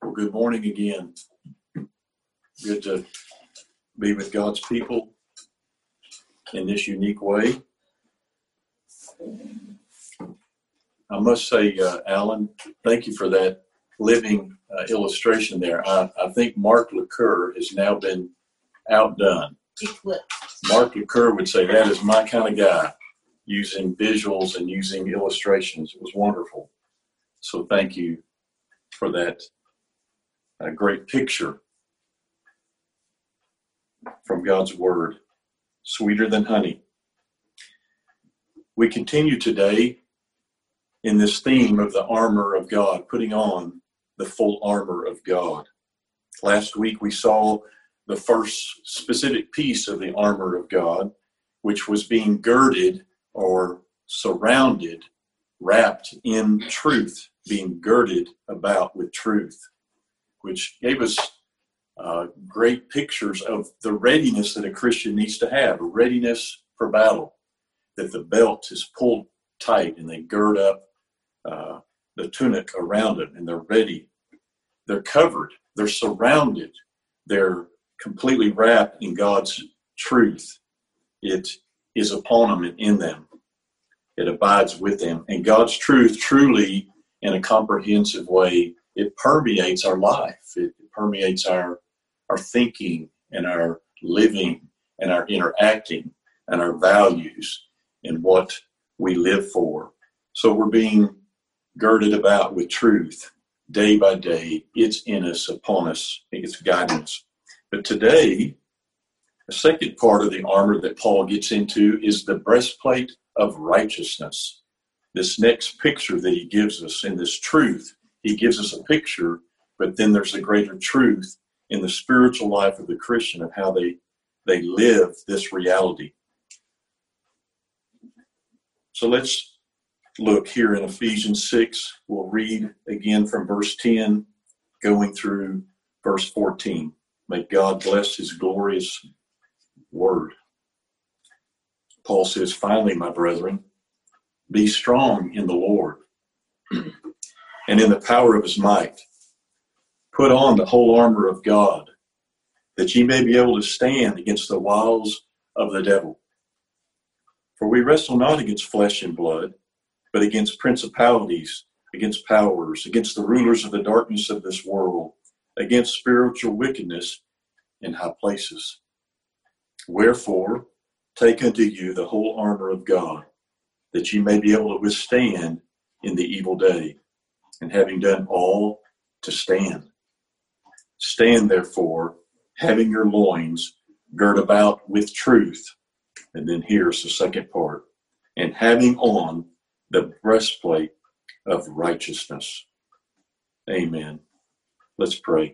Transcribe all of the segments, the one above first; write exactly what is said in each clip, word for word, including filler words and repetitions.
Well, good morning again. Good to be with God's people in this unique way. I must say, uh, Alan, thank you for that living uh, illustration there. I, I think Mark LaCour has now been outdone. Mark LaCour would say that is my kind of guy, using visuals and using illustrations. It was wonderful. So thank you for that uh, great picture from God's Word, sweeter than honey. We continue today in this theme of the armor of God, putting on the full armor of God. Last week we saw the first specific piece of the armor of God, which was being girded or surrounded, wrapped in truth, being girded about with truth, which gave us uh, great pictures of the readiness that a Christian needs to have, a readiness for battle, that the belt is pulled tight and they gird up uh, the tunic around it and they're ready. They're covered, they're surrounded, they're completely wrapped in God's truth. It is upon them and in them. It abides with them. And God's truth truly, in a comprehensive way, it permeates our life. It permeates our, our thinking and our living and our interacting and our values and what we live for. So we're being girded about with truth day by day. It's in us, upon us. It's guiding us. But today, the second part of the armor that Paul gets into is the breastplate of righteousness. This next picture that he gives us in this truth, he gives us a picture, but then there's a greater truth in the spiritual life of the Christian of how they, they live this reality. So let's look here in Ephesians six. We'll read again from verse ten, going through verse fourteen. May God bless his glorious word. Paul says, finally, my brethren, be strong in the Lord and in the power of his might. Put on the whole armor of God, that ye may be able to stand against the wiles of the devil. For we wrestle not against flesh and blood, but against principalities, against powers, against the rulers of the darkness of this world, against spiritual wickedness in high places. Wherefore, take unto you the whole armor of God, that ye may be able to withstand in the evil day, and having done all, to stand. Stand therefore, having your loins girt about with truth. And then here's the second part. And having on the breastplate of righteousness. Amen. Let's pray.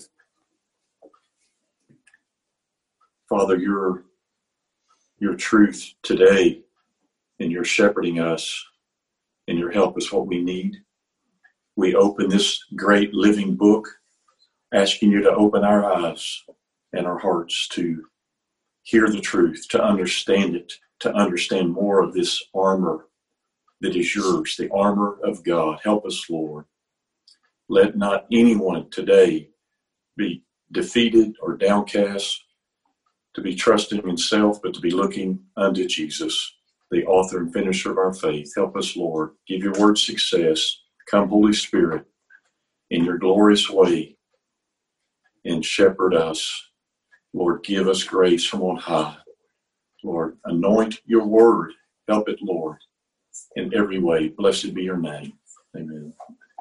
Father, your, your truth today and your shepherding us and your help is what we need. We open this great living book, asking you to open our eyes and our hearts to hear the truth, to understand it, to understand more of this armor that is yours, the armor of God. Help us, Lord. Let not anyone today be defeated or downcast, to be trusting in self, but to be looking unto Jesus, the author and finisher of our faith. Help us, Lord. Give your word success. Come, Holy Spirit, in your glorious way, and shepherd us. Lord, give us grace from on high. Lord, anoint your word. Help it, Lord, in every way. Blessed be your name. Amen.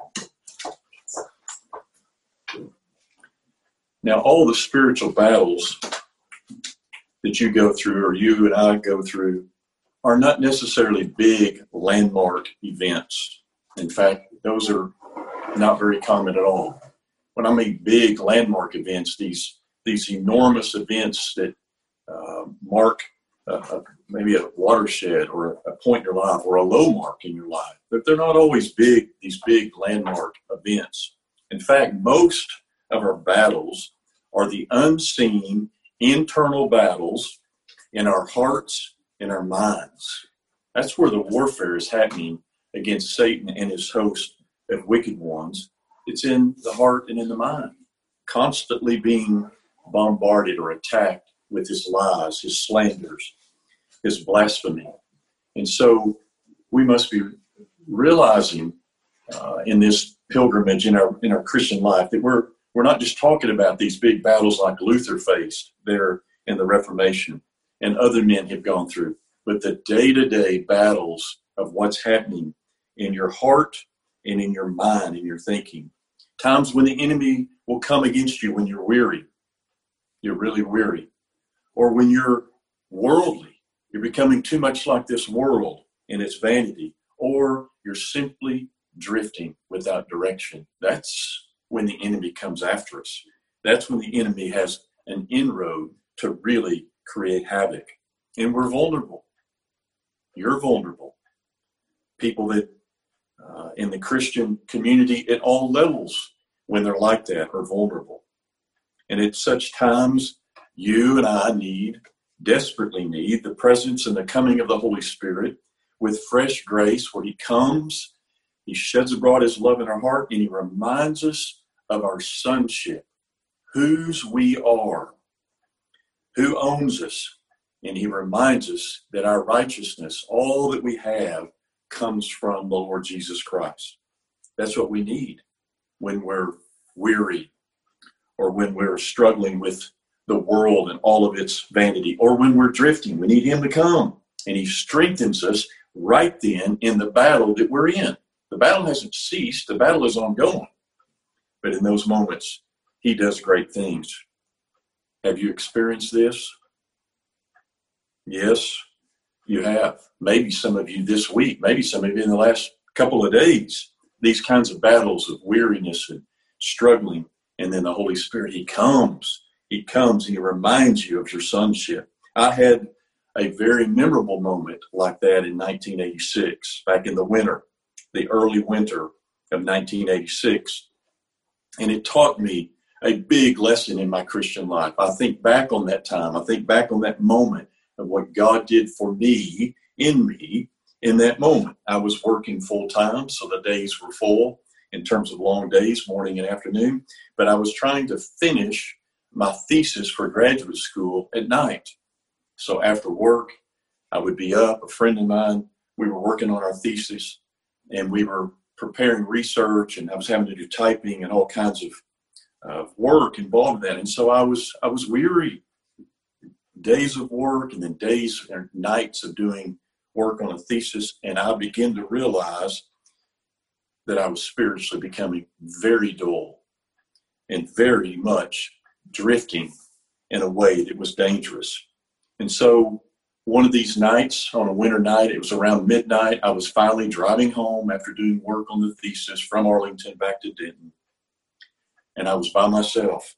Now, all the spiritual battles that you go through, or you and I go through, are not necessarily big landmark events. In fact, those are not very common at all. When I mean big landmark events, these these enormous events that uh, mark uh, maybe a watershed or a point in your life or a low mark in your life, but they're not always big, these big landmark events. In fact, most of our battles are the unseen internal battles in our hearts and our minds. That's where the warfare is happening against Satan and his host of wicked ones. It's in the heart and in the mind. constantly being bombarded or attacked with his lies, his slanders, his blasphemy. And so we must be realizing uh, in this pilgrimage in our in our Christian life that we're we're not just talking about these big battles like Luther faced there in the Reformation and other men have gone through, but the day-to-day battles of what's happening in your heart and in your mind and your thinking. Times when the enemy will come against you when you're weary, you're really weary, or when you're worldly, you're becoming too much like this world in its vanity, or you're simply drifting without direction. That's when the enemy comes after us. That's when the enemy has an inroad to really create havoc. And we're vulnerable. You're vulnerable. People that uh, in the Christian community at all levels, when they're like that, are vulnerable. And at such times, you and I need, desperately need, the presence and the coming of the Holy Spirit with fresh grace, where he comes, he sheds abroad his love in our heart, and he reminds us of our sonship, whose we are, who owns us. And he reminds us that our righteousness, all that we have, comes from the Lord Jesus Christ. That's what we need when we're weary, or when we're struggling with the world and all of its vanity, or when we're drifting. We need him to come, and he strengthens us right then in the battle that we're in. The battle hasn't ceased. The battle is ongoing. But in those moments, he does great things. Have you experienced this? Yes, you have. Maybe some of you this week, maybe some of you in the last couple of days, these kinds of battles of weariness and struggling. And then the Holy Spirit, he comes. He comes and he reminds you of your sonship. I had a very memorable moment like that in nineteen eighty-six, back in the winter, the early winter of nineteen eighty-six. And it taught me a big lesson in my Christian life. I think back on that time. I think back on that moment of what God did for me, in me, in that moment. I was working full time, so the days were full in terms of long days, morning and afternoon. But I was trying to finish my thesis for graduate school at night. So after work, I would be up. A friend of mine, we were working on our thesis, and we were preparing research, and I was having to do typing and all kinds of uh, work involved in that. And so I was I was weary. Days of work, and then days and nights of doing work on a thesis, and I began to realize that I was spiritually becoming very dull and very much drifting in a way that was dangerous. And so one of these nights, on a winter night, it was around midnight, I was finally driving home after doing work on the thesis from Arlington back to Denton, and I was by myself.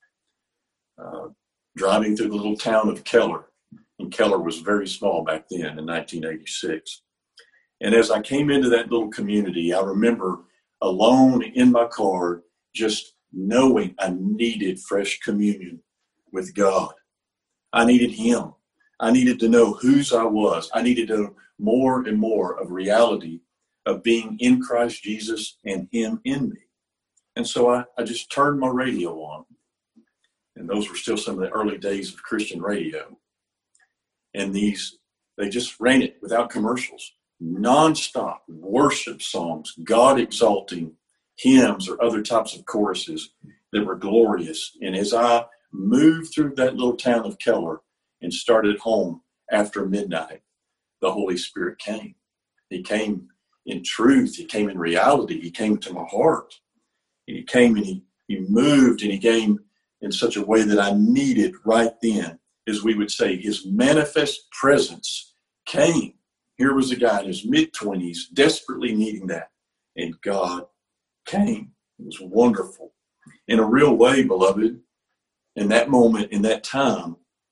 Uh, driving through the little town of Keller. And Keller was very small back then in nineteen eighty-six. And as I came into that little community, I remember alone in my car, just knowing I needed fresh communion with God. I needed him. I needed to know whose I was. I needed to know more and more of reality of being in Christ Jesus and him in me. And so I, I just turned my radio on. And those were still some of the early days of Christian radio. And these, they just ran it without commercials. Nonstop worship songs, God exalting hymns or other types of choruses that were glorious. And as I moved through that little town of Keller and started home after midnight, the Holy Spirit came. He came in truth. He came in reality. He came to my heart. He came and he, he moved and he came in such a way that I needed right then, as we would say, his manifest presence came. Here was a guy in his mid-twenties desperately needing that, and God came. It was wonderful. In a real way, beloved, in that moment, in that time,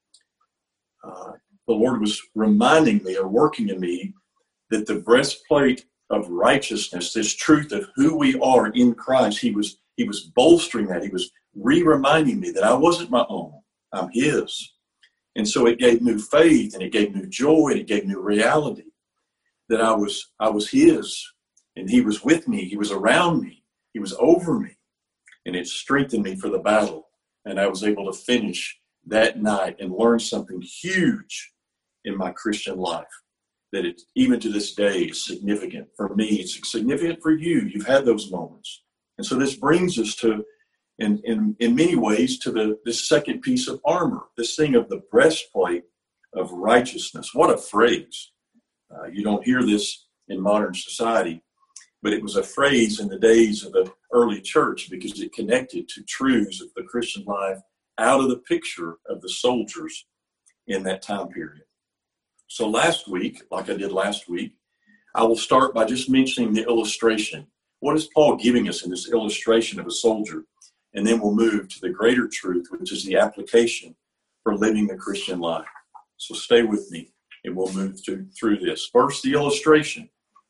uh, the Lord was reminding me or working in me that the breastplate of righteousness, this truth of who we are in Christ, he was, he was bolstering that. He was re-reminding me that I wasn't my own. I'm his. And so it gave new faith, and it gave new joy, and it gave new reality that I was I was his, and he was with me. He was around me. He was over me. and it strengthened me for the battle. And I was able to finish that night and learn something huge in my Christian life that it, even to this day, is significant. For me, it's significant for you. You've had those moments. And so this brings us to, in, in, in many ways, to the this second piece of armor, this thing of the breastplate of righteousness. What a phrase. Uh, you don't hear this in modern society, but it was a phrase in the days of the early church because it connected to truths of the Christian life out of the picture of the soldiers in that time period. So last week, like I did last week, I will start by just mentioning the illustration. What is Paul giving us in this illustration of a soldier? And then we'll move to the greater truth, which is the application for living the Christian life. So stay with me, and we'll move through, through this. First, the illustration.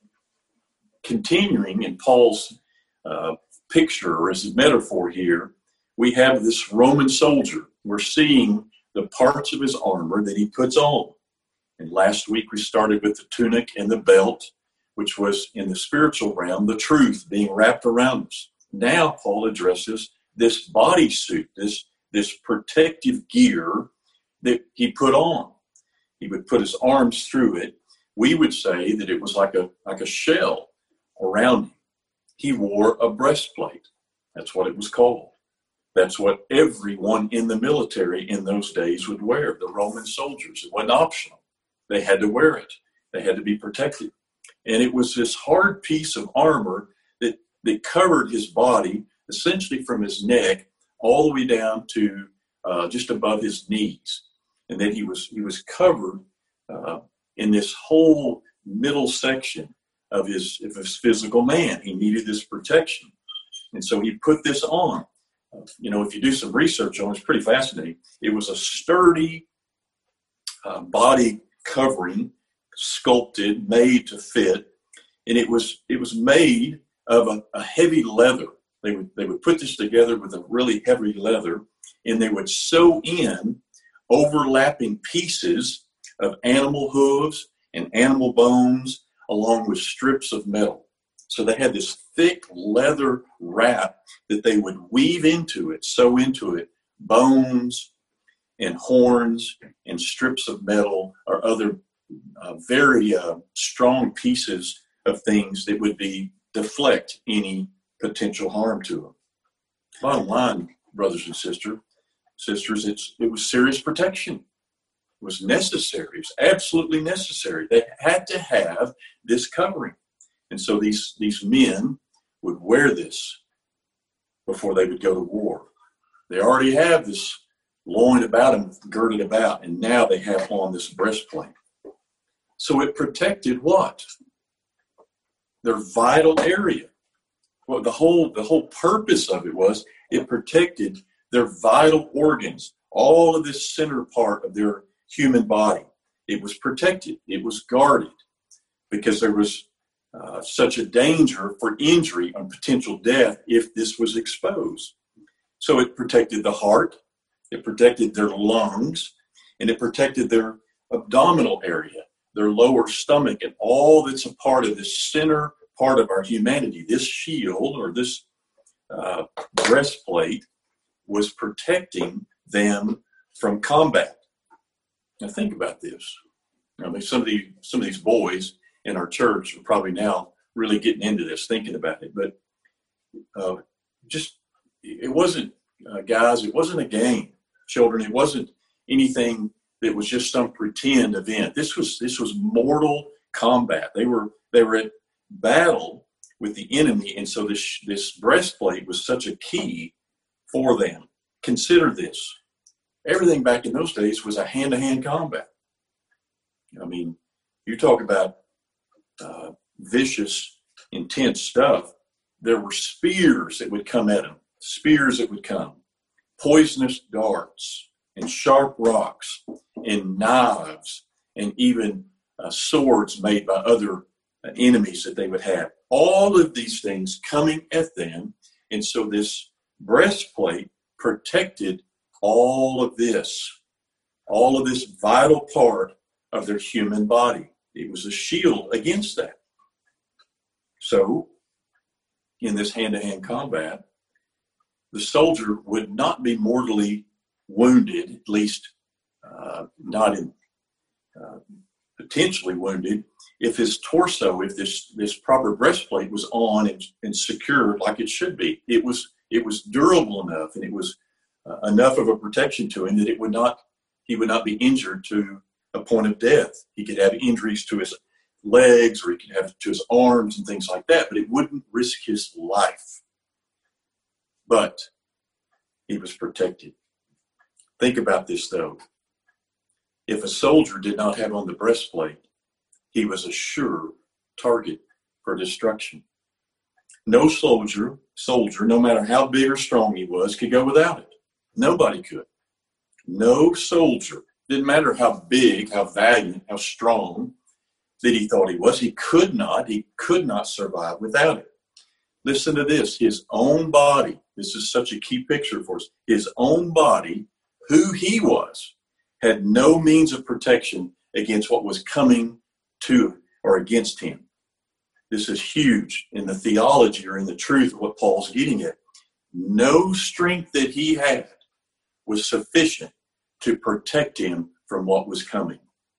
Continuing in Paul's uh, picture, or as a metaphor here, we have this Roman soldier. We're seeing the parts of his armor that he puts on. And last week we started with the tunic and the belt, which was in the spiritual realm, the truth being wrapped around us. Now Paul addresses this bodysuit, this, this protective gear that he put on. He would put his arms through it. We would say that it was like a, like a shell around him. He wore a breastplate. That's what it was called. That's what everyone in the military in those days would wear, the Roman soldiers. It wasn't optional. They had to wear it. They had to be protected. And it was this hard piece of armor that, that covered his body, essentially from his neck all the way down to uh, just above his knees. And then he was he was covered uh, in this whole middle section of his, of his physical man. He needed this protection. And so he put this on. Uh, you know, if you do some research on it, it's pretty fascinating. It was a sturdy uh, body covering, sculpted, made to fit, and it was it was made of a, a heavy leather. They would they would put this together with a really heavy leather, and they would sew in overlapping pieces of animal hooves and animal bones along with strips of metal. So they had this thick leather wrap that they would weave into it, sew into it, bones and horns and strips of metal or other uh, very uh, strong pieces of things that would be deflect any potential harm to them. Bottom line, brothers and sisters, sisters, it's it was serious protection. It was necessary. It was absolutely necessary. They had to have this covering. And so these, these men would wear this before they would go to war. They already have this loin about them, girded about, and now they have on this breastplate. So it protected what? Their vital area. Well, the whole the whole purpose of it was it protected their vital organs, all of this center part of their human body. It was protected. It was guarded because there was uh, such a danger for injury and potential death if this was exposed. So it protected the heart, it protected their lungs, and it protected their abdominal area, their lower stomach, and all that's a part of this center part of our humanity. This shield or this uh, breastplate was protecting them from combat. Now think about this. I mean, some of these some of these boys in our church are probably now really getting into this, thinking about it. But uh, just it wasn't, uh, guys. It wasn't a game, children. It wasn't anything that was just some pretend event. This was this was mortal combat. They were they were at battle with the enemy, and so this this breastplate was such a key for them. Consider this. Everything back in those days was a hand-to-hand combat. I mean, you talk about uh, vicious, intense stuff. There were spears that would come at them, spears that would come, poisonous darts, and sharp rocks, and knives, and even uh, swords made by other uh, enemies that they would have. All of these things coming at them, and so this breastplate protected all of this, all of this vital part of their human body. It was a shield against that. So, in this hand-to-hand combat, the soldier would not be mortally wounded, at least uh, not in uh, potentially wounded, if his torso, if this this proper breastplate was on and, and secured like it should be. It was it was durable enough, and it was uh, enough of a protection to him that it would not he would not be injured to a point of death. He could have injuries to his legs, or he could have to his arms and things like that, but it wouldn't risk his life. But he was protected. Think about this, though. If a soldier did not have on the breastplate, he was a sure target for destruction. No soldier, soldier, no matter how big or strong he was, could go without it. Nobody could. No soldier, didn't matter how big, how valiant, how strong that he thought he was, he could not, he could not survive without it. Listen to this, his own body, this is such a key picture for us, his own body, who he was, had no means of protection against what was coming to or against him. This is huge in the theology or in the truth of what Paul's getting at. No strength that he had was sufficient to protect him from what was coming.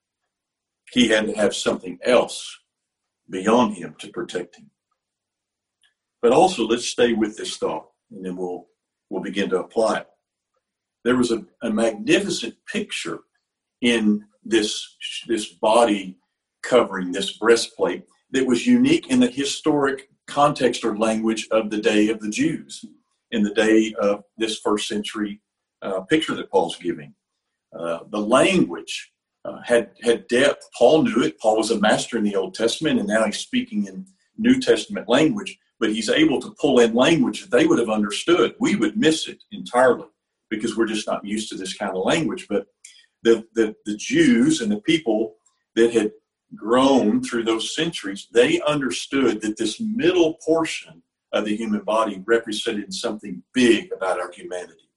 He had to have something else beyond him to protect him. But also, let's stay with this thought, and then we'll we'll begin to apply it. There was a, a magnificent picture in this, this body covering, this breastplate, that was unique in the historic context or language of the day of the Jews, in the day of this first century uh, picture that Paul's giving. Uh, the language uh, had, had depth. Paul knew it. Paul was a master in the Old Testament, and now he's speaking in New Testament language, but he's able to pull in language that they would have understood. We would miss it entirely because we're just not used to this kind of language. But the, the, the Jews and the people that had grown through those centuries, they understood that this middle portion of the human body represented something big about our humanity.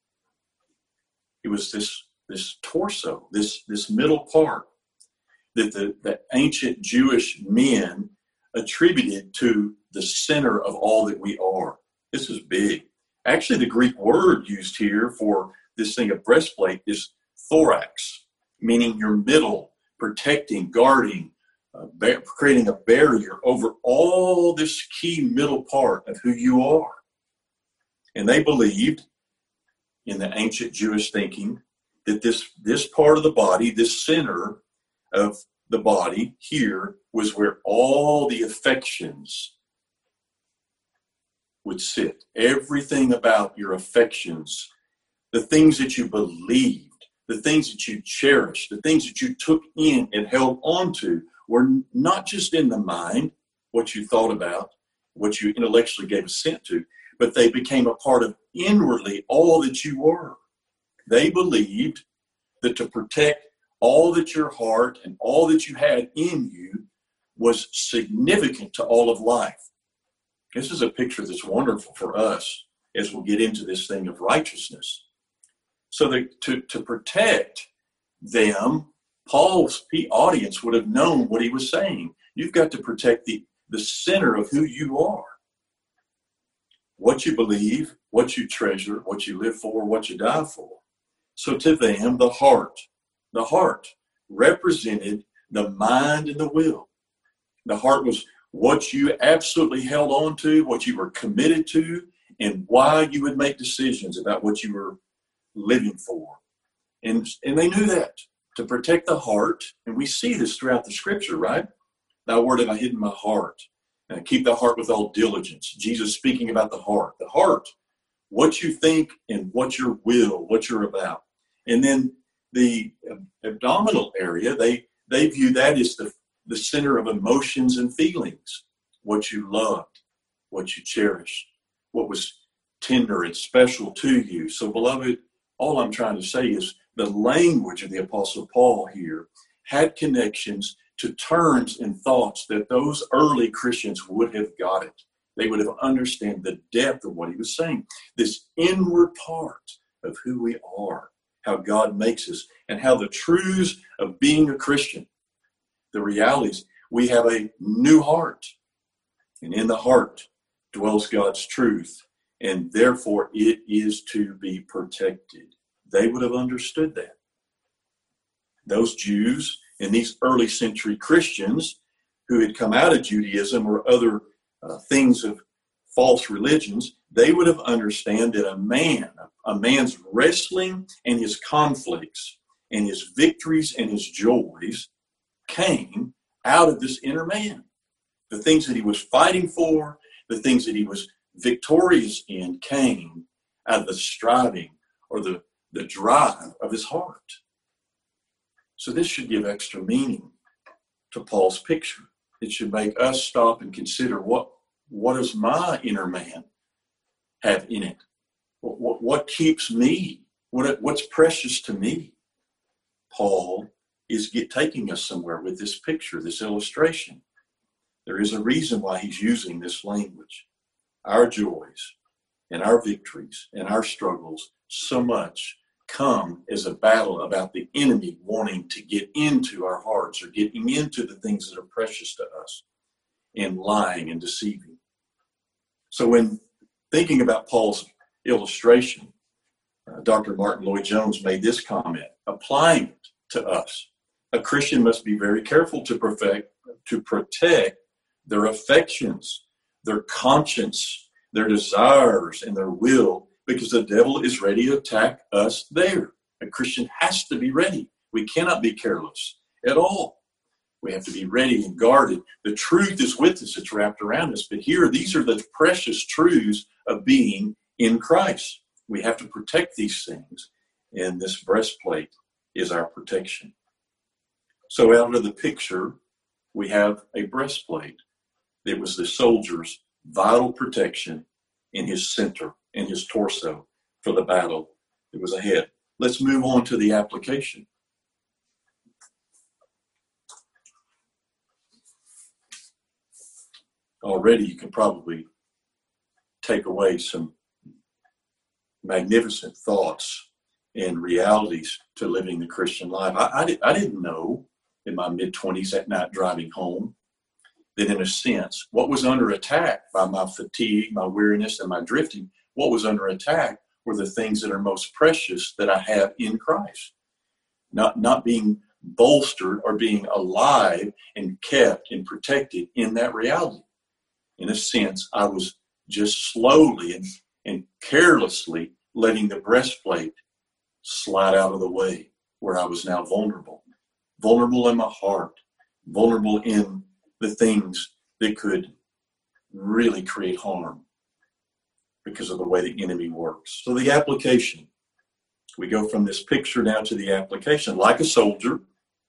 It was this, this torso, this, this middle part that the, the ancient Jewish men attributed to the center of all that we are. This is big. Actually, the Greek word used here for this thing of breastplate is thorax, meaning your middle, protecting, guarding, uh, ba- creating a barrier over all this key middle part of who you are. And they believed in the ancient Jewish thinking that this, this part of the body, this center of the body here, was where all the affections would sit. Everything about your affections, the things that you believed, the things that you cherished, the things that you took in and held on to, were not just in the mind, what you thought about, what you intellectually gave assent to, but they became a part of inwardly all that you were. They believed that to protect all that your heart and all that you had in you was significant to all of life. This is a picture that's wonderful for us as we'll get into this thing of righteousness. So that to, to protect them, Paul's audience would have known what he was saying. You've got to protect the, the center of who you are. What you believe, what you treasure, what you live for, what you die for. So to them, the heart, the heart represented the mind and the will. The heart was what you absolutely held on to, what you were committed to, and why you would make decisions about what you were living for. And, and they knew that, to protect the heart. And we see this throughout the scripture, right? Thy word have I hid in my heart. And keep the heart with all diligence. Jesus speaking about the heart. The heart, what you think and what your will, what you're about. And then the abdominal area, they, they view that as the, the center of emotions and feelings. What you loved, what you cherished, what was tender and special to you. So, beloved, all I'm trying to say is the language of the Apostle Paul here had connections to terms and thoughts that those early Christians would have got it. They would have understood the depth of what he was saying. This inward part of who we are, how God makes us, and how the truths of being a Christian, the realities, we have a new heart. And in the heart dwells God's truth. and therefore it is to be protected. They would have understood that. Those Jews and these early century Christians who had come out of Judaism or other uh, things of false religions, they would have understood that a man, a man's wrestling and his conflicts and his victories and his joys came out of this inner man. The things that he was fighting for, the things that he was victorious in came out of the striving or the, the drive of his heart. So this should give extra meaning to Paul's picture. It should make us stop and consider what, what does my inner man have in it? What, what, what keeps me? What, what's precious to me? Paul is get, taking us somewhere with this picture, this illustration. There is a reason why he's using this language. Our joys and our victories and our struggles so much come as a battle about the enemy wanting to get into our hearts or getting into the things that are precious to us and lying and deceiving. So when thinking about Paul's illustration, uh, Doctor Martin Lloyd-Jones made this comment, applying it to us. A Christian must be very careful to perfect, to protect their affections, their conscience, their desires, and their will, because the devil is ready to attack us there. A Christian has to be ready. We cannot be careless at all. We have to be ready and guarded. The truth is with us. It's wrapped around us. But here, these are the precious truths of being in Christ. We have to protect these things, and this breastplate is our protection. So out of the picture, we have a breastplate. It was the soldier's vital protection in his center, in his torso for the battle that was ahead. Let's move on to the application. Already you can probably take away some magnificent thoughts and realities to living the Christian life. I, I, did, I didn't know in my mid-twenties at night driving home that in a sense, what was under attack by my fatigue, my weariness, and my drifting, what was under attack were the things that are most precious that I have in Christ. Not, not being bolstered or being alive and kept and protected in that reality. In a sense, I was just slowly and, and carelessly letting the breastplate slide out of the way where I was now vulnerable. Vulnerable in my heart, vulnerable in the things that could really create harm because of the way the enemy works. So the application, we go from this picture down to the application. Like a soldier,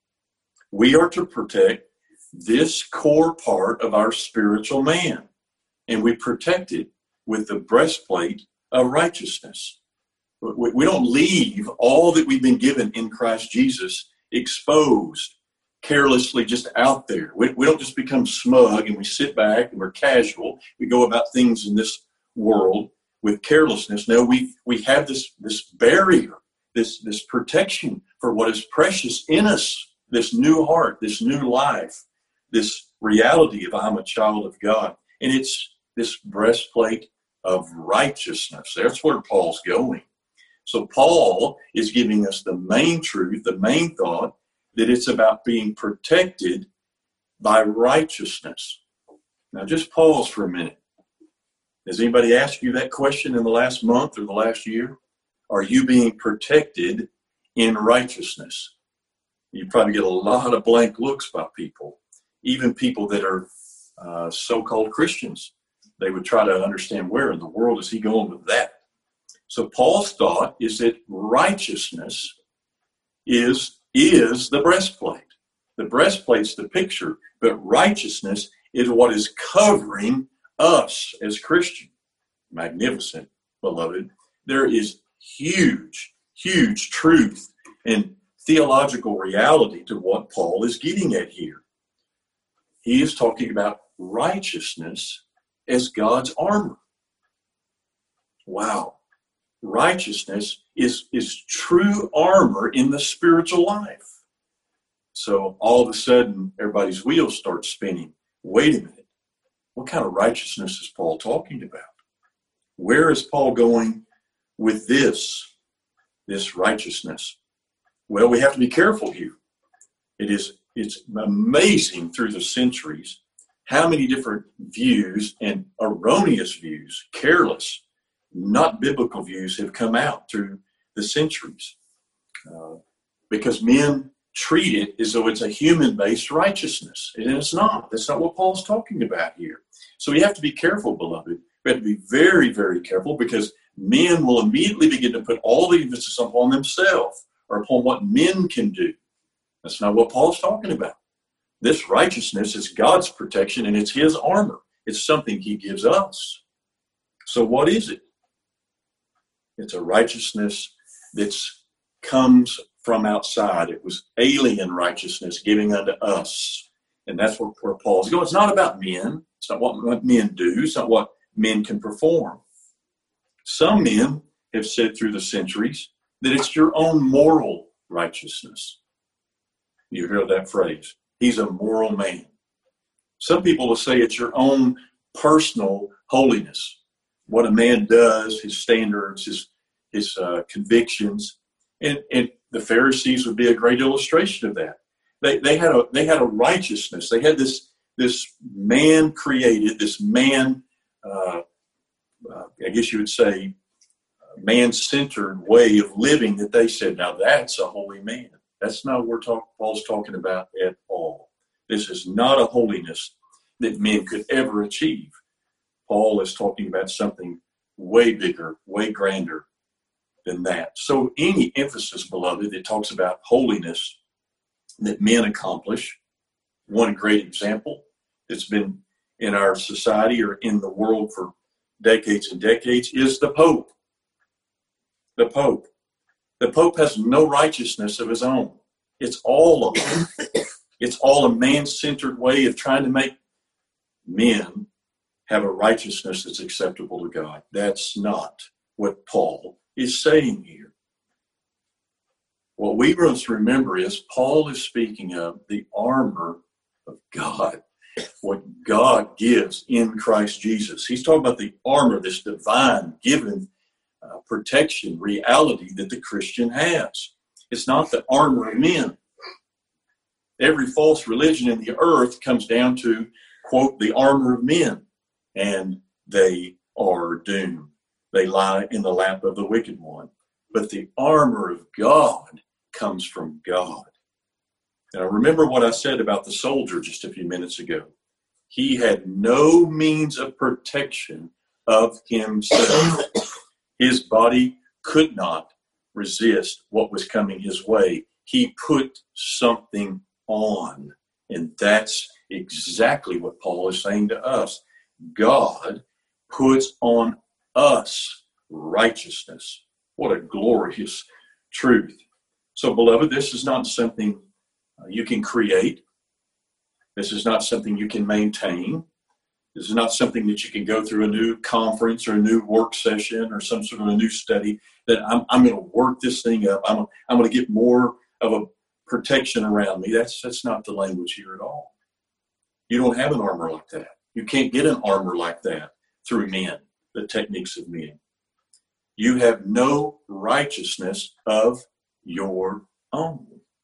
we are to protect this core part of our spiritual man, and we protect it with the breastplate of righteousness. We don't leave all that we've been given in Christ Jesus exposed, carelessly just out there. We, we don't just become smug and we sit back and we're casual. We go about things in this world with carelessness. No, we we have this this barrier, this this protection for what is precious in us, this new heart, this new life, this reality of I'm a child of God. And it's this breastplate of righteousness. That's where Paul's going. So Paul is giving us the main truth, the main thought, that it's about being protected by righteousness. Now just pause for a minute. Has anybody asked you that question in the last month or the last year? Are you being protected in righteousness? You probably get a lot of blank looks by people, even people that are uh, so-called Christians. They would try to understand where in the world is he going with that. So Paul's thought is that righteousness is, is the breastplate. The breastplate's the picture, but righteousness is what is covering us as Christians. Magnificent, beloved. There is huge, huge truth and theological reality to what Paul is getting at here. He is talking about righteousness as God's armor. Wow. Righteousness is, is true armor in the spiritual life. So all of a sudden, everybody's wheels start spinning. Wait a minute. What kind of righteousness is Paul talking about? Where is Paul going with this, this righteousness? Well, we have to be careful here. It is, it's amazing through the centuries how many different views and erroneous views, careless, not biblical views have come out through the centuries. Uh, because men treat it as though it's a human-based righteousness. And it's not. That's not what Paul's talking about here. So we have to be careful, beloved. We have to be very, very careful, because men will immediately begin to put all the emphasis upon themselves or upon what men can do. That's not what Paul's talking about. This righteousness is God's protection, and it's his armor. It's something he gives us. So what is it? It's a righteousness that comes from outside. It was alien righteousness giving unto us. And that's where, where Paul's going. It's not about men. It's not what, what men do. It's not what men can perform. Some men have said through the centuries that it's your own moral righteousness. You hear that phrase. He's a moral man. Some people will say it's your own personal holiness. What a man does, his standards, his, his uh, convictions. And, and the Pharisees would be a great illustration of that. They, they, had a, they had a righteousness. They had this, this man created, this man, uh, uh, I guess you would say, man-centered way of living that they said, now that's a holy man. That's not what we're talk, Paul's talking about at all. This is not a holiness that men could ever achieve. Paul is talking about something way bigger, way grander than that. So any emphasis, beloved, that talks about holiness that men accomplish, one great example that's been in our society or in the world for decades and decades is the Pope. The Pope. The Pope has no righteousness of his own. It's all of it. It's all a man-centered way of trying to make men have a righteousness that's acceptable to God. That's not what Paul is saying here. What we must remember is Paul is speaking of the armor of God, what God gives in Christ Jesus. He's talking about the armor, this divine given uh, protection, reality that the Christian has. It's not the armor of men. Every false religion in the earth comes down to, quote, the armor of men, and they are doomed. They lie in the lap of the wicked one. But the armor of God comes from God. Now, remember what I said about the soldier just a few minutes ago. He had no means of protection of himself. His body could not resist what was coming his way. He put something on. And that's exactly what Paul is saying to us. God puts on us righteousness. What a glorious truth. So, beloved, this is not something you can create. This is not something you can maintain. This is not something that you can go through a new conference or a new work session or some sort of a new study that I'm, I'm going to work this thing up. I'm, I'm going to get more of a protection around me. That's, that's not the language here at all. You don't have an armor like that. You can't get an armor like that through men, the techniques of men. You have no righteousness of your own.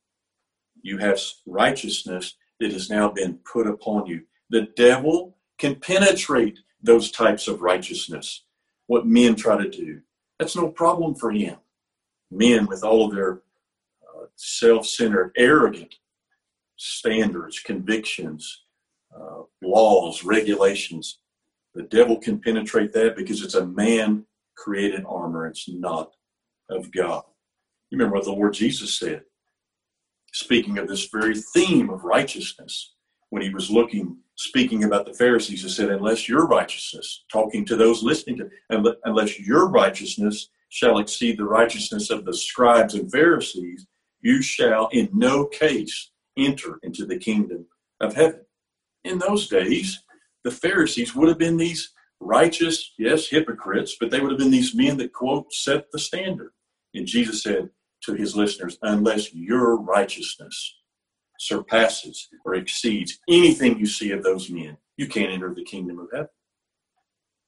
You have righteousness that has now been put upon you. The devil can penetrate those types of righteousness, what men try to do. That's no problem for him. Men with all of their uh, self-centered, arrogant standards, convictions, uh, laws, regulations. The devil can penetrate that because it's a man-created armor. It's not of God. You remember what the Lord Jesus said, speaking of this very theme of righteousness, when he was looking, speaking about the Pharisees, he said, unless your righteousness, talking to those listening to, unless your righteousness shall exceed the righteousness of the scribes and Pharisees, you shall in no case enter into the kingdom of heaven. In those days, the Pharisees would have been these righteous, yes, hypocrites, but they would have been these men that, quote, set the standard. And Jesus said to his listeners, unless your righteousness surpasses or exceeds anything you see of those men, you can't enter the kingdom of heaven.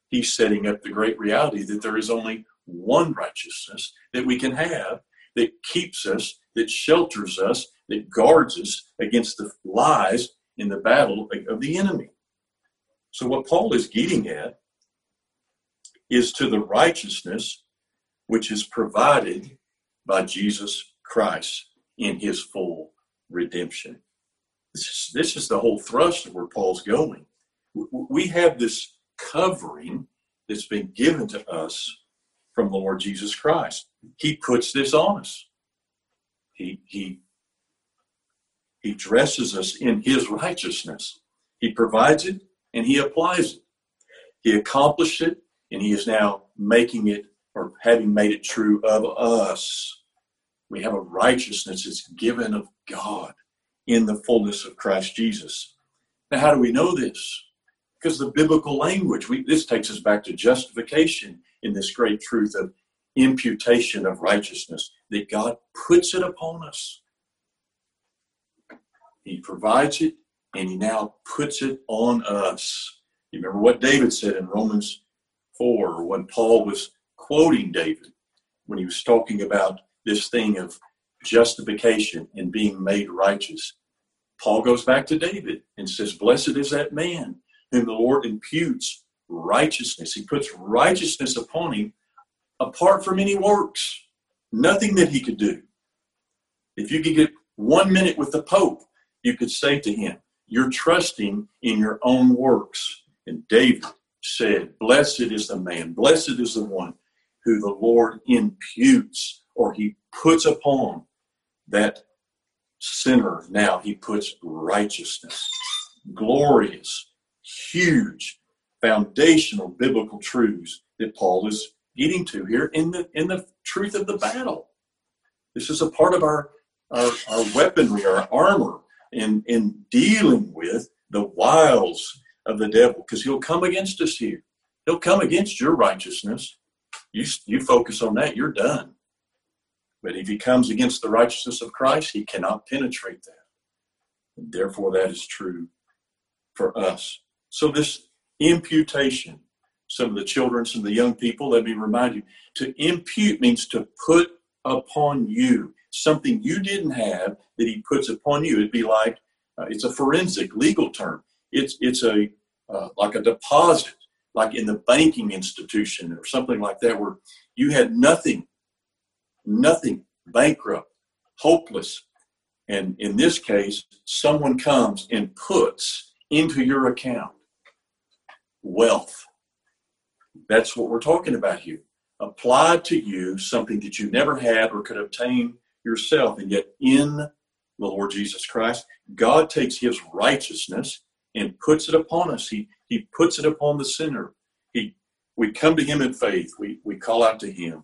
He's setting up the great reality that there is only one righteousness that we can have, that keeps us, that shelters us, that guards us against the lies in the battle of the enemy. So what Paul is getting at is to the righteousness which is provided by Jesus Christ in his full redemption. This is, this is the whole thrust of where Paul's going. We have this covering that's been given to us from the Lord Jesus Christ. He puts this on us. He, he, he dresses us in his righteousness. He provides it and he applies it. He accomplished it and he is now making it, or having made it true of us. We have a righteousness that's given of God in the fullness of Christ Jesus. Now, how do we know this? Because the biblical language, we, this takes us back to justification in this great truth of imputation of righteousness, that God puts it upon us. He provides it, and he now puts it on us. You remember what David said in Romans four, or when Paul was quoting David, when he was talking about this thing of justification and being made righteous. Paul goes back to David and says, blessed is that man whom the Lord imputes righteousness. He puts righteousness upon him apart from any works. Nothing that he could do. If you could get one minute with the Pope, you could say to him, you're trusting in your own works. And David said, blessed is the man, blessed is the one who the Lord imputes, or he puts upon that sinner. Now he puts righteousness. Glorious, huge, foundational biblical truths that Paul is getting to here in the in the truth of the battle. This is a part of our our, our weaponry, our armor in, in dealing with the wiles of the devil, because he'll come against us here. He'll come against your righteousness. You, you focus on that, you're done. But if he comes against the righteousness of Christ, he cannot penetrate that. And therefore, that is true for us. So this imputation, some of the children, some of the young people, let me remind you, to impute means to put upon you something you didn't have that he puts upon you. It'd be like, uh, it's a forensic legal term. It's it's a uh, like a deposit, like in the banking institution or something like that, where you had nothing, nothing, bankrupt, hopeless. And in this case, someone comes and puts into your account wealth. That's what we're talking about here. Applied to you something that you never had or could obtain yourself. And yet in the Lord Jesus Christ, God takes his righteousness and puts it upon us. He, he puts it upon the sinner. He, we come to him in faith. We, we call out to him.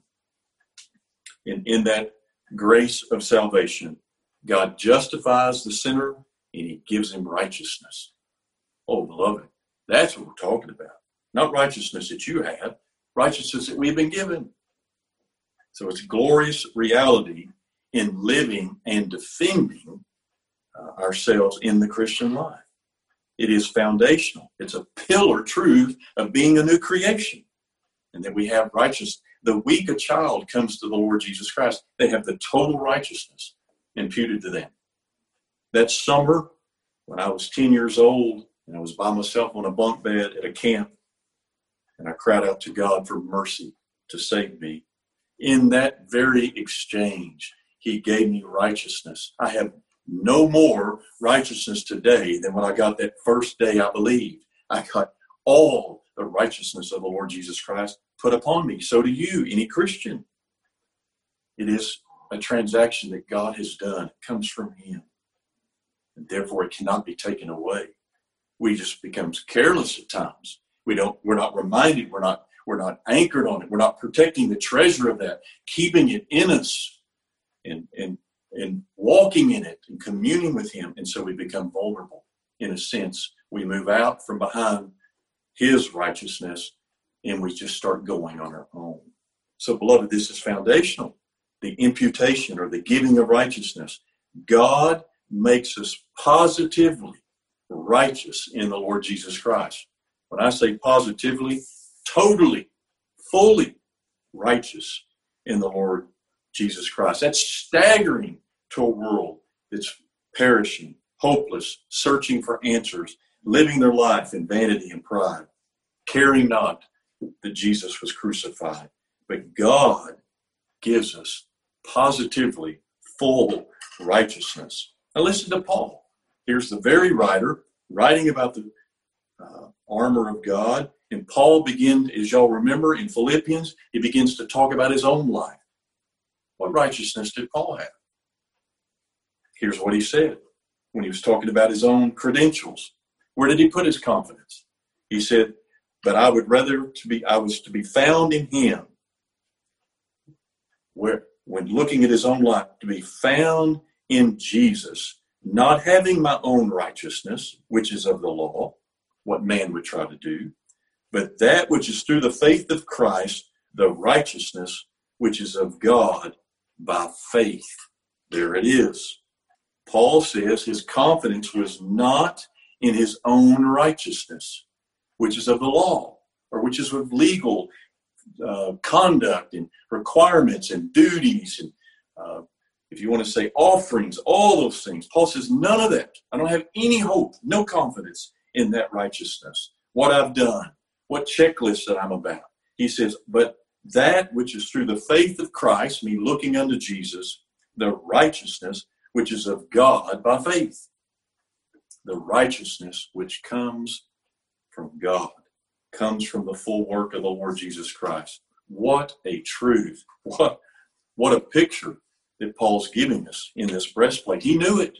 And in that grace of salvation, God justifies the sinner and he gives him righteousness. Oh, beloved, that's what we're talking about. Not righteousness that you have, righteousness that we've been given. So it's glorious reality in living and defending uh, ourselves in the Christian life. It is foundational. It's a pillar truth of being a new creation. And that we have righteousness. The weak a child comes to the Lord Jesus Christ, they have the total righteousness imputed to them. That summer, when I was ten years old, and I was by myself on a bunk bed at a camp, and I cried out to God for mercy to save me. In that very exchange, he gave me righteousness. I have no more righteousness today than when I got that first day I believed. I got all the righteousness of the Lord Jesus Christ put upon me. So do you, any Christian. It is a transaction that God has done. It comes from him. And therefore, it cannot be taken away. We just become careless at times. We don't, we're not reminded, we're not, we're not anchored on it. We're not protecting the treasure of that, keeping it in us and, and, and walking in it and communing with him. And so we become vulnerable. In a sense, we move out from behind his righteousness and we just start going on our own. So, beloved, this is foundational. The imputation or the giving of righteousness. God makes us positively righteous in the Lord Jesus Christ. When I say positively, totally, fully righteous in the Lord Jesus Christ. That's staggering to a world that's perishing, hopeless, searching for answers, living their life in vanity and pride, caring not that Jesus was crucified. But God gives us positively full righteousness. Now listen to Paul. Here's the very writer writing about the uh, armor of God. And Paul begins, as y'all remember in Philippians, he begins to talk about his own life. What righteousness did Paul have? Here's what he said when he was talking about his own credentials. Where did he put his confidence? He said, but I would rather to be, I was to be found in him. Where, when looking at his own life, to be found in Jesus, not having my own righteousness, which is of the law, what man would try to do, but that which is through the faith of Christ, the righteousness which is of God by faith. There it is. Paul says his confidence was not in his own righteousness, which is of the law, or which is of legal uh, conduct and requirements and duties and uh, if you want to say offerings, all those things. Paul says none of that. I don't have any hope, no confidence in that righteousness, what I've done, what checklist that I'm about. He says, but that which is through the faith of Christ, me looking unto Jesus, the righteousness which is of God by faith. The righteousness which comes from God, comes from the full work of the Lord Jesus Christ. What a truth. What, what a picture that Paul's giving us in this breastplate. He knew it.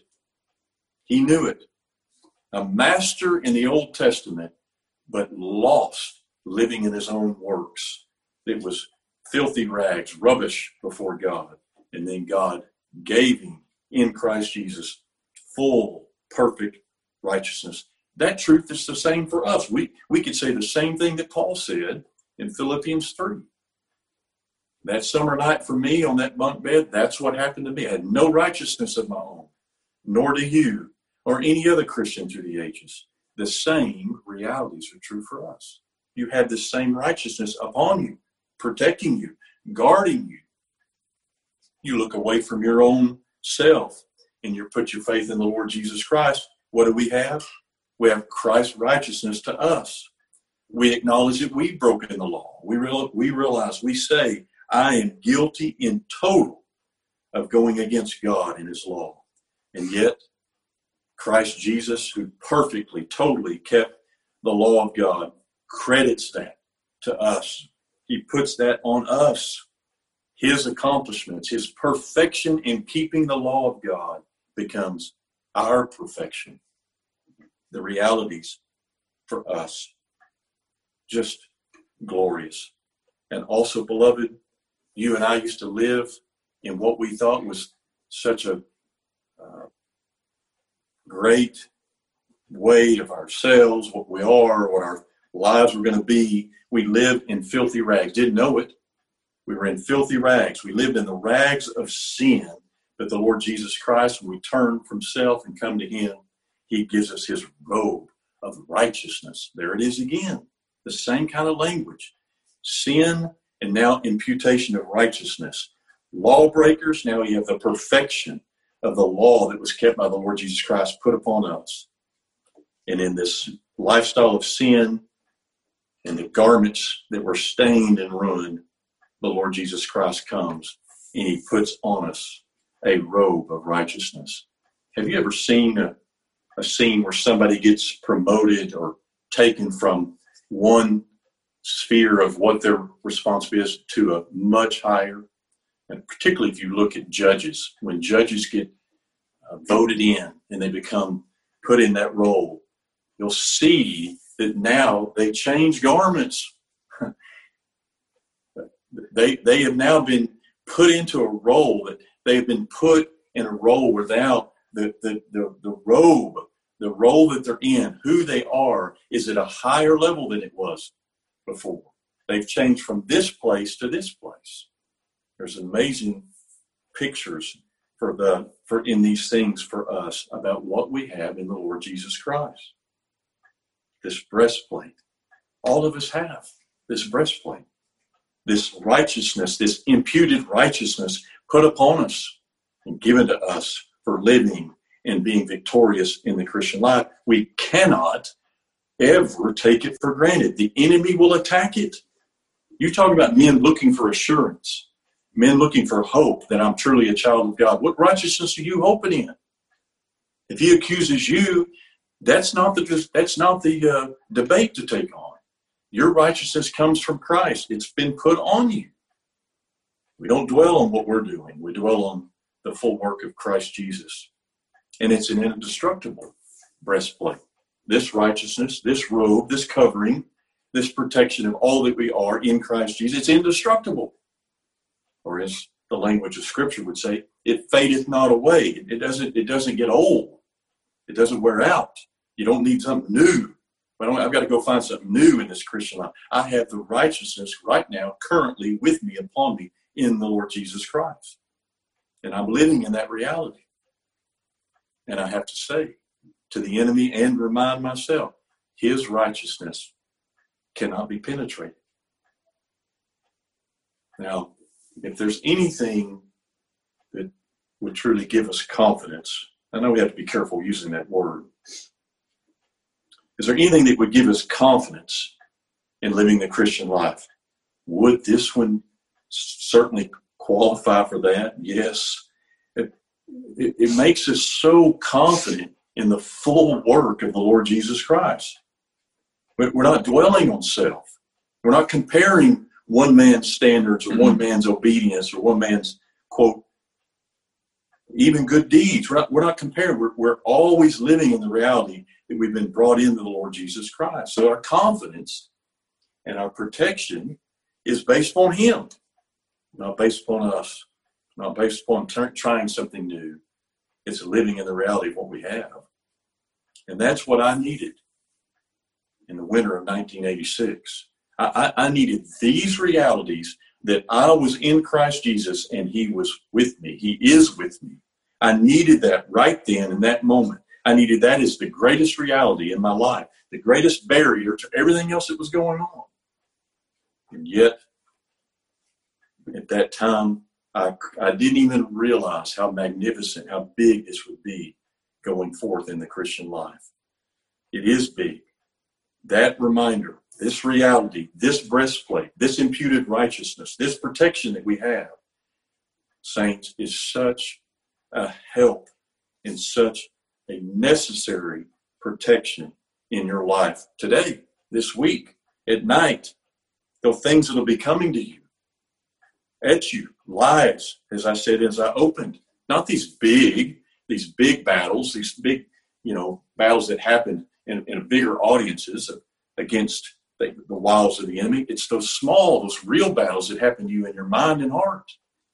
He knew it. A master in the Old Testament, but lost living in his own works. It was filthy rags, rubbish before God. And then God gave him in Christ Jesus full, perfect righteousness. That truth is the same for us. We, we could say the same thing that Paul said in Philippians three. That summer night for me on that bunk bed, that's what happened to me. I had no righteousness of my own, nor do you or any other Christian through the ages. The same realities are true for us. You have the same righteousness upon you, protecting you, guarding you. You look away from your own self and you put your faith in the Lord Jesus Christ. What do we have? We have Christ's righteousness to us. We acknowledge that we've broken the law. We, real, we realize, we say, I am guilty in total of going against God and his law. And yet, Christ Jesus, who perfectly, totally kept the law of God, credits that to us. He puts that on us. His accomplishments, his perfection in keeping the law of God becomes our perfection. The realities for us, just glorious. And also, beloved, you and I used to live in what we thought was such a uh, great way of ourselves, what we are, what our lives were going to be. We lived in filthy rags, didn't know it. We were in filthy rags. We lived in the rags of sin. But the Lord Jesus Christ, when we turn from self and come to him, he gives us his robe of righteousness. There it is again. The same kind of language. Sin and now imputation of righteousness. Lawbreakers, now you have the perfection of the law that was kept by the Lord Jesus Christ put upon us. And in this lifestyle of sin and the garments that were stained and ruined, the Lord Jesus Christ comes and he puts on us a robe of righteousness. Have you ever seen a, a scene where somebody gets promoted or taken from one sphere of what their responsibility is to a much higher? And particularly if you look at judges, when judges get uh, voted in and they become put in that role, you'll see that now they change garments. they they have now been put into a role that they have been put in a role without the, the, the, the robe, the role that they're in, who they are, is at a higher level than it was before. They've changed from this place to this place. There's amazing pictures for the for in these things for us about what we have in the Lord Jesus Christ. This breastplate, all of us have. this breastplate, this righteousness, this imputed righteousness put upon us and given to us for living and being victorious in the Christian life. We cannot ever take it for granted. The enemy will attack it. You talk about men looking for assurance, men looking for hope that I'm truly a child of God. What righteousness are you hoping in? If he accuses you, that's not the that's not the uh, debate to take on. Your righteousness comes from Christ. It's been put on you. We don't dwell on what we're doing. We dwell on the full work of Christ Jesus. And it's an indestructible breastplate. This righteousness, this robe, this covering, this protection of all that we are in Christ Jesus, it's indestructible. Or as the language of Scripture would say, it fadeth not away. It doesn't, it doesn't get old. It doesn't wear out. You don't need something new. I don't, I've got to go find something new in this Christian life. I have the righteousness right now, currently with me, upon me, in the Lord Jesus Christ. And I'm living in that reality. And I have to say to the enemy and remind myself, his righteousness cannot be penetrated. Now, if there's anything that would truly give us confidence, I know we have to be careful using that word. Is there anything that would give us confidence in living the Christian life? Would this one certainly qualify for that? Yes. It, it, it makes us so confident in the full work of the Lord Jesus Christ. We're not dwelling on self. We're not comparing one man's standards or one man's obedience or one man's, quote, even good deeds. We're not, we're not comparing. We're, we're always living in the reality that we've been brought into the Lord Jesus Christ. So our confidence and our protection is based upon him, not based upon us, not based upon t- trying something new. It's living in the reality of what we have. And that's what I needed in the winter of nineteen eighty-six. I, I, I needed these realities that I was in Christ Jesus and he was with me. He is with me. I needed that right then in that moment. I needed that as the greatest reality in my life, the greatest barrier to everything else that was going on. And yet, at that time, I, I didn't even realize how magnificent, how big this would be going forth in the Christian life. It is big. That reminder, this reality, this breastplate, this imputed righteousness, this protection that we have, saints, is such a help and such a necessary protection in your life today, this week, at night. The things that will be coming to you, at you, lies, as I said, as I opened. Not these big, these big battles, these big, you know, battles that happen in, in bigger audiences against the, the wiles of the enemy. It's those small, those real battles that happen to you in your mind and heart.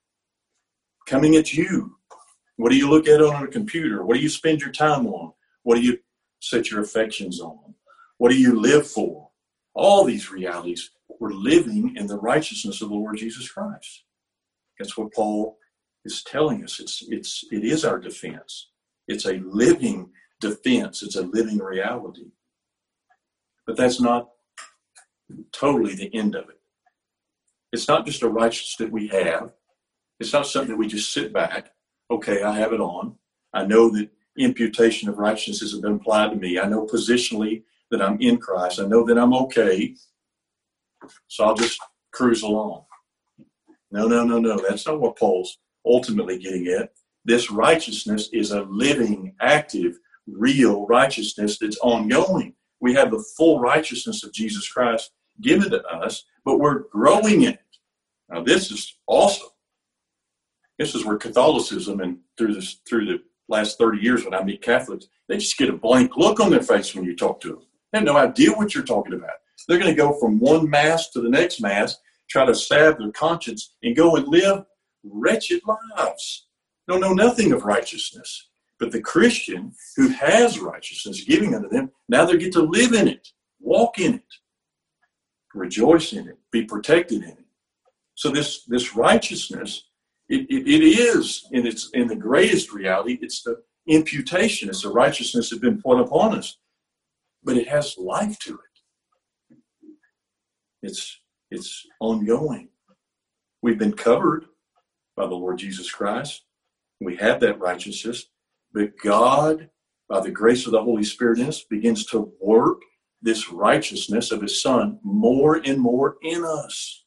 Coming at you. What do you look at on a computer? What do you spend your time on? What do you set your affections on? What do you live for? All these realities, we're living in the righteousness of the Lord Jesus Christ. That's what Paul is telling us. It's, it's, it is our defense. It's a living defense. It's a living reality. But that's not totally the end of it. It's not just a righteousness that we have. It's not something that we just sit back. Okay, I have it on. I know that imputation of righteousness has been applied to me. I know positionally that I'm in Christ. I know that I'm okay. So I'll just cruise along. No, no, no, no. That's not what Paul's ultimately getting at. This righteousness is a living, active, real righteousness that's ongoing. We have the full righteousness of Jesus Christ given to us, but we're growing in it. Now, this is awesome. This is where Catholicism, and through this through the last thirty years when I meet Catholics, they just get a blank look on their face when you talk to them. They have no idea what you're talking about. They're going to go from one mass to the next mass, try to salve their conscience, and go and live wretched lives. Don't know nothing of righteousness. But the Christian who has righteousness giving unto them, now they get to live in it, walk in it, rejoice in it, be protected in it. So this, this righteousness, it, it, it is, in its in the greatest reality, it's the imputation. It's the righteousness that's been put upon us. But it has life to it. It's It's ongoing. We've been covered by the Lord Jesus Christ. We have that righteousness. But God, by the grace of the Holy Spirit in us, begins to work this righteousness of his Son more and more in us.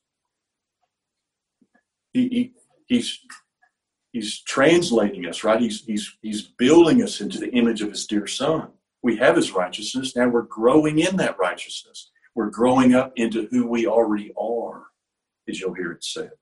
He, he, he's, he's translating us, right? He's, he's, he's building us into the image of his dear Son. We have his righteousness. Now we're growing in that righteousness. We're growing up into who we already are, as you'll hear it said.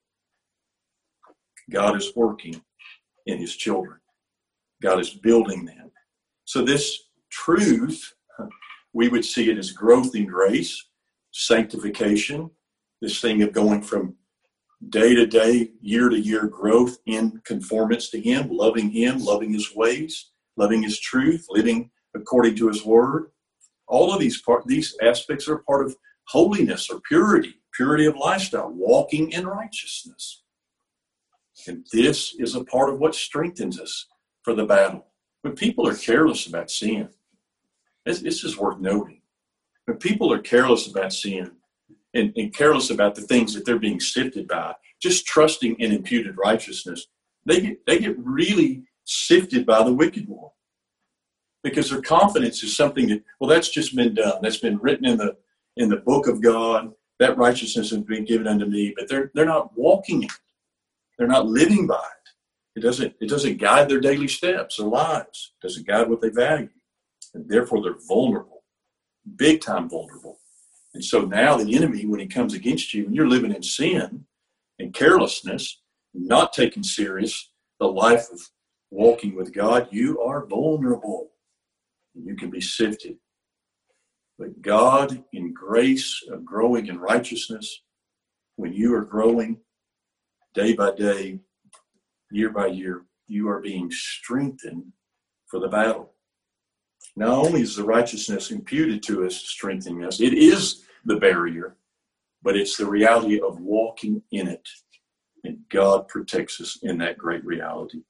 God is working in his children. God is building them. So this truth, we would see it as growth in grace, sanctification, this thing of going from day to day, year to year growth in conformance to him, loving him, loving his ways, loving his truth, living according to his word. All of these part, these aspects are part of holiness or purity, purity of lifestyle, walking in righteousness. And this is a part of what strengthens us for the battle. When people are careless about sin, this, this is worth noting. When people are careless about sin and, and careless about the things that they're being sifted by, just trusting in imputed righteousness, they get, they get really sifted by the wicked one. Because their confidence is something that, well, that's just been done. That's been written in the in the book of God. That righteousness has been given unto me, but they're they're not walking it. They're not living by it. It doesn't it doesn't guide their daily steps, their lives. It doesn't guide what they value. And therefore they're vulnerable, big time vulnerable. And so now the enemy, when he comes against you, and you're living in sin and carelessness, not taking serious the life of walking with God, you are vulnerable. You can be sifted. But God, in grace of growing in righteousness, when you are growing day by day, year by year, you are being strengthened for the battle. Not only is the righteousness imputed to us strengthening us, it is the barrier, but it's the reality of walking in it. And God protects us in that great reality.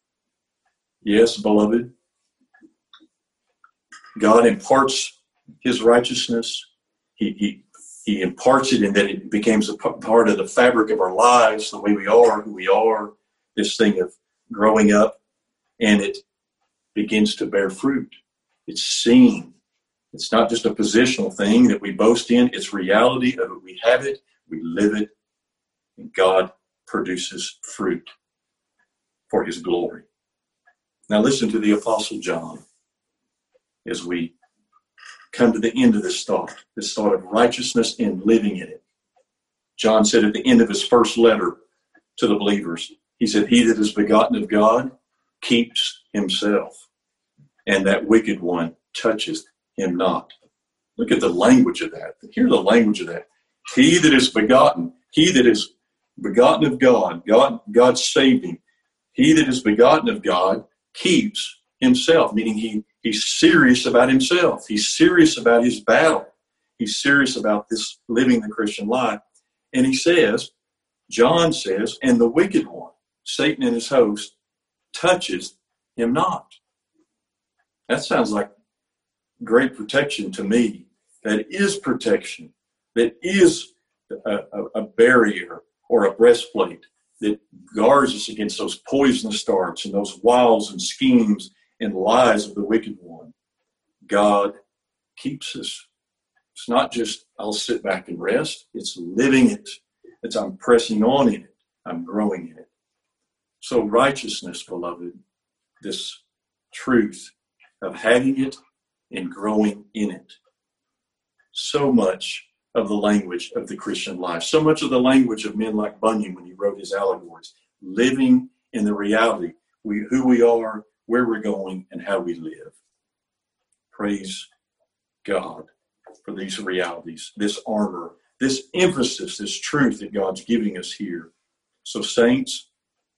Yes, beloved, God imparts his righteousness. He, he, he imparts it in that it becomes a part of the fabric of our lives, the way we are, who we are, this thing of growing up, and it begins to bear fruit. It's seen. It's not just a positional thing that we boast in. It's reality of it. We have it, we live it, and God produces fruit for his glory. Now listen to the Apostle John as we come to the end of this thought, this thought of righteousness and living in it. John said at the end of his first letter to the believers, he said, he that is begotten of God keeps himself, and that wicked one toucheth him not. Look at the language of that. Hear the language of that. He that is begotten, he that is begotten of God, God, God saved him. He that is begotten of God keeps himself, meaning he, he's serious about himself. He's serious about his battle. He's serious about this living the Christian life. And he says, John says, and the wicked one, Satan and his host, touches him not. That sounds like great protection to me. That is protection. That is a, a, a barrier or a breastplate that guards us against those poisonous darts and those wiles and schemes and lies of the wicked one. God keeps us. It's not just, I'll sit back and rest. It's living it. It's I'm pressing on in it. I'm growing in it. So righteousness, beloved, this truth of having it and growing in it. So much of the language of the Christian life, so much of the language of men like Bunyan when he wrote his allegories, living in the reality, we, who we are, where we're going, and how we live. Praise God for these realities, this armor, this emphasis, this truth that God's giving us here. So saints,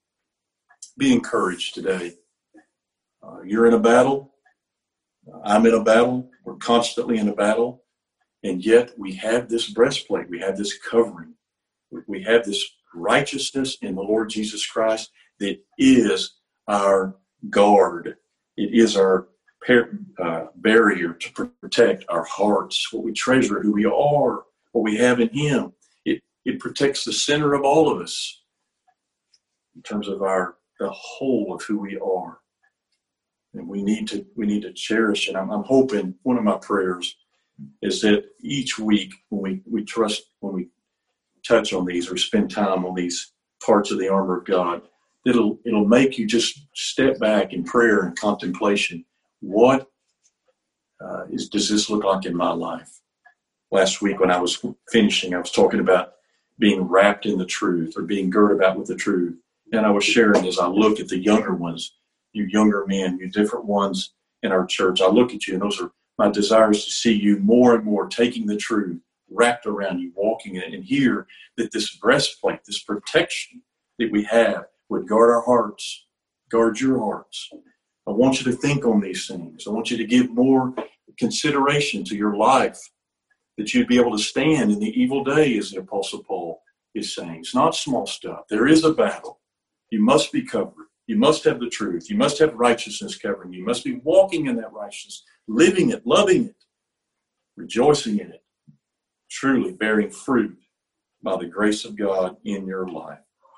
be encouraged today. Uh, you're in a battle. I'm in a battle. We're constantly in a battle. And yet we have this breastplate. We have this covering. We have this righteousness in the Lord Jesus Christ that is our guard. It is our par- uh, barrier to protect our hearts, what we treasure, who we are, what we have in him. It, It protects the center of all of us in terms of our the whole of who we are. And we need to we need to cherish it. I'm, I'm hoping one of my prayers is that each week when we, we trust, when we touch on these or spend time on these parts of the armor of God, it'll it'll make you just step back in prayer and contemplation. What uh, is does this look like in my life? Last week when I was finishing, I was talking about being wrapped in the truth or being girded about with the truth. And I was sharing as I look at the younger ones, you younger men, you different ones in our church, I look at you and those are my desires to see you more and more taking the truth, wrapped around you, walking in it, and hear that this breastplate, this protection that we have would guard our hearts, guard your hearts. I want you to think on these things. I want you to give more consideration to your life, that you'd be able to stand in the evil day, as the Apostle Paul is saying. It's not small stuff. There is a battle. You must be covered. You must have the truth. You must have righteousness covering you. You must be walking in that righteousness, living it, loving it, rejoicing in it, truly bearing fruit by the grace of God in your life.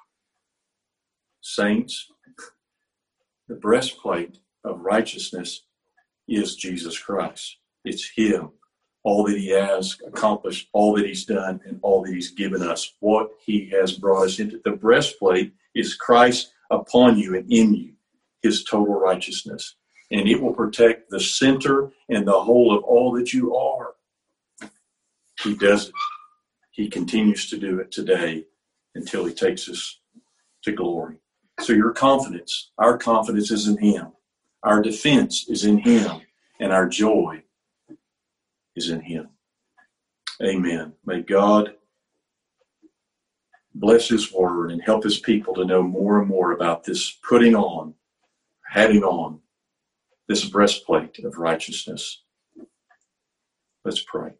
Saints, the breastplate of righteousness is Jesus Christ. It's Him, all that He has accomplished, all that He's done, and all that He's given us, what He has brought us into. The breastplate is Christ upon you and in you, His total righteousness. And it will protect the center and the whole of all that you are. He does it. He continues to do it today until He takes us to glory. So your confidence, our confidence is in Him. Our defense is in Him. And our joy is in Him. Amen. May God bless His word and help His people to know more and more about this putting on, having on this breastplate of righteousness. Let's pray.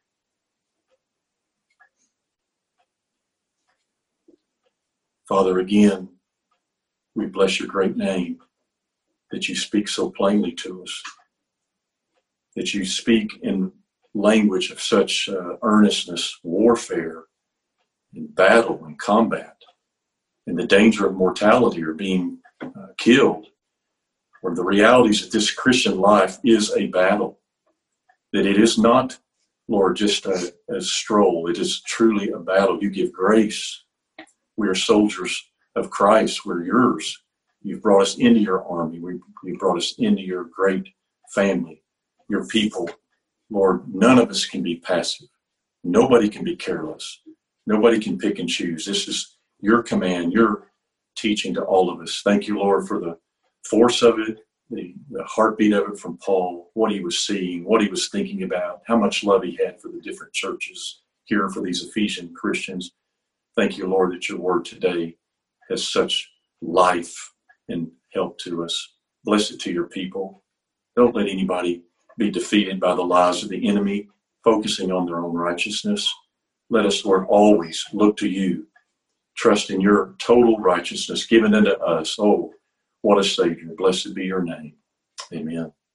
Father, again, we bless your great name, that you speak so plainly to us, that you speak in language of such uh, earnestness, warfare, and battle and combat, and the danger of mortality or being uh, killed, or the realities that this Christian life is a battle, that it is not, Lord, just a, a stroll. It is truly a battle. You give grace. We are soldiers of Christ. We're yours. You've brought us into your army. We, you've brought us into your great family, your people. Lord, none of us can be passive. Nobody can be careless. Nobody can pick and choose. This is your command, your teaching to all of us. Thank you, Lord, for the force of it, the, the heartbeat of it from Paul, what he was seeing, what he was thinking about, how much love he had for the different churches here, for these Ephesian Christians. Thank you, Lord, that your word today has such life and help to us. Bless it to your people. Don't let anybody be defeated by the lies of the enemy, focusing on their own righteousness. Let us, Lord, always look to you, trust in your total righteousness given unto us. Oh, what a Savior. Blessed be your name. Amen.